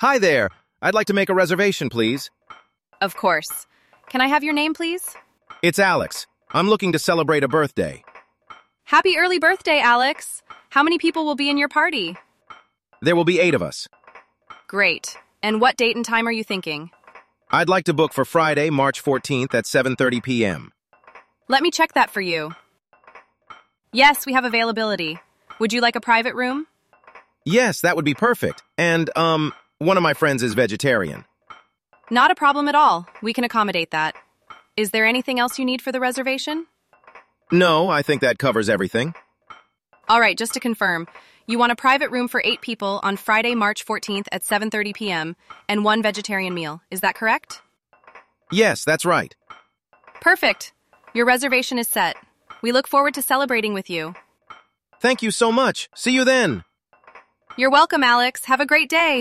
Hi there. I'd like to make a reservation, please. Of course. Can I have your name, please? It's Alex. I'm looking to celebrate a birthday. Happy early birthday, Alex. How many people will be in your party? There will be 8 of us. Great. And what date and time are you thinking? I'd like to book for Friday, March 14th at 7:30 p.m. Let me check that for you. Yes, we have availability. Would you like a private room? Yes, that would be perfect. And, one of my friends is vegetarian. Not a problem at all. We can accommodate that. Is there anything else you need for the reservation? No, I think that covers everything. All right, just to confirm, you want a private room for 8 people on Friday, March 14th at 7:30 p.m. and 1 vegetarian meal. Is that correct? Yes, that's right. Perfect. Your reservation is set. We look forward to celebrating with you. Thank you so much. See you then. You're welcome, Alex. Have a great day.